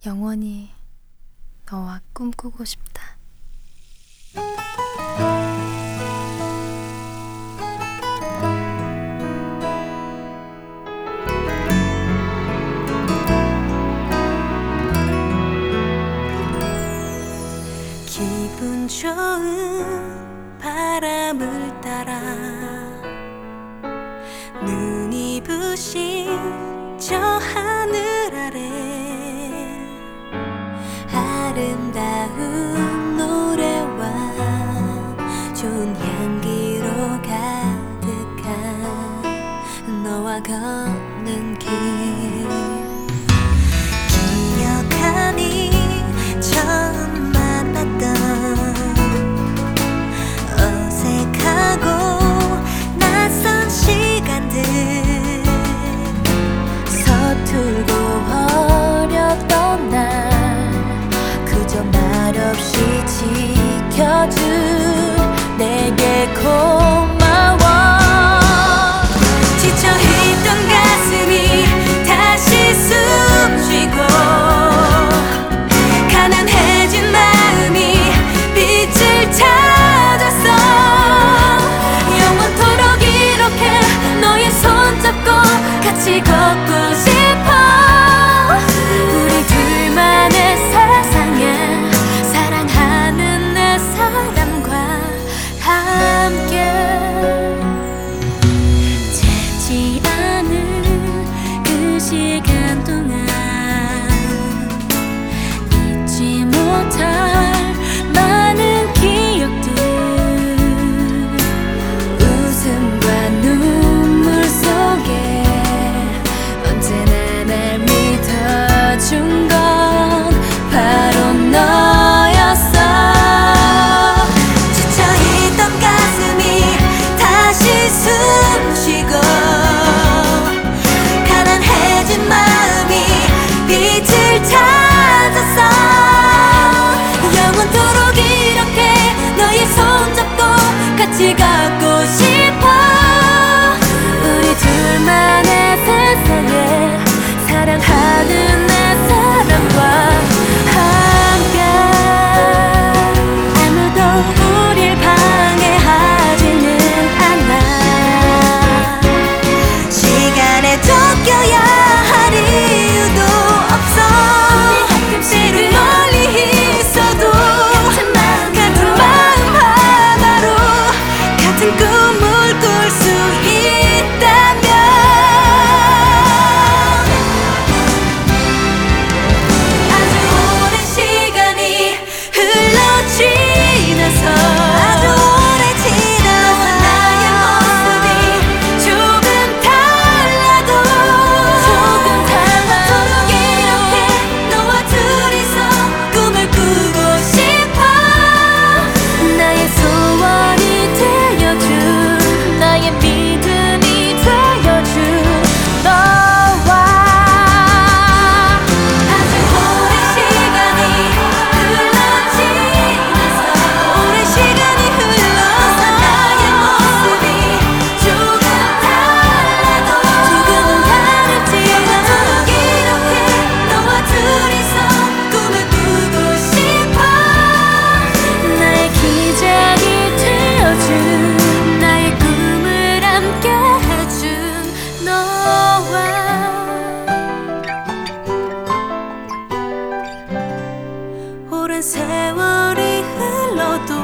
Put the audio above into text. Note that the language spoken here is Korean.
영원히 너와 꿈꾸고 싶다. 기분 좋은 바람을 따라 눈이 부신 저 하늘 아래 아름다운 노래와 좋은 향기로 가득한 너와 걷는 길 기억하니 처음 만났던 어색하고 낯선 시간들 서툴고 어렸던 날 그저 말없이 지켜준 내게 고마워. 지쳐있던 가슴이 다시 숨쉬고 가난해진 마음이 빛을 찾았어. 영원토록 이렇게 너의 손잡고 같이 걷고 싶어. 우리 둘만의 세상에 사랑하는 내 사람과 함께 짧지 않은 그 시간 동안 잊지 못할 많은 기억들 웃음과 눈물 속에 언제나 날 믿어준 건 바로 너였어. 지쳐있던 가슴이 다시 숨쉬고 가난해진 마음이 빛을 찾았어. 영원토록 이렇게 너의 손잡고 같이 걷고 싶어. 우리 둘만의 세상에 사랑하는 내 사람과 함께 아무도 우릴 방해하지는 않아. 시간에 쫓겨야 할 이유도 없어. 때로 멀리 있어도 같은 마음 하나로 같은 꿈을 꿀 수 있다면 아주 오랜 시간이 흘러 지나서 너와 나의 모습이 조금 달라도 영원토록 이렇게 너와 둘이서 꿈을 꾸고 싶어. 나의 소원이 되어준 나의 믿음이 되어준 너와 아주 오랜 시간이 흘러 지나서 오랜 시간이 흘러서 나의 모습이 조금 달라도 조금은 다를지라도 이렇게 너와 둘이서 꿈을 꾸고 싶어. 나의 기적이 되어준 나의 꿈을 함께 해준 너와 오랜 세월이 흘러도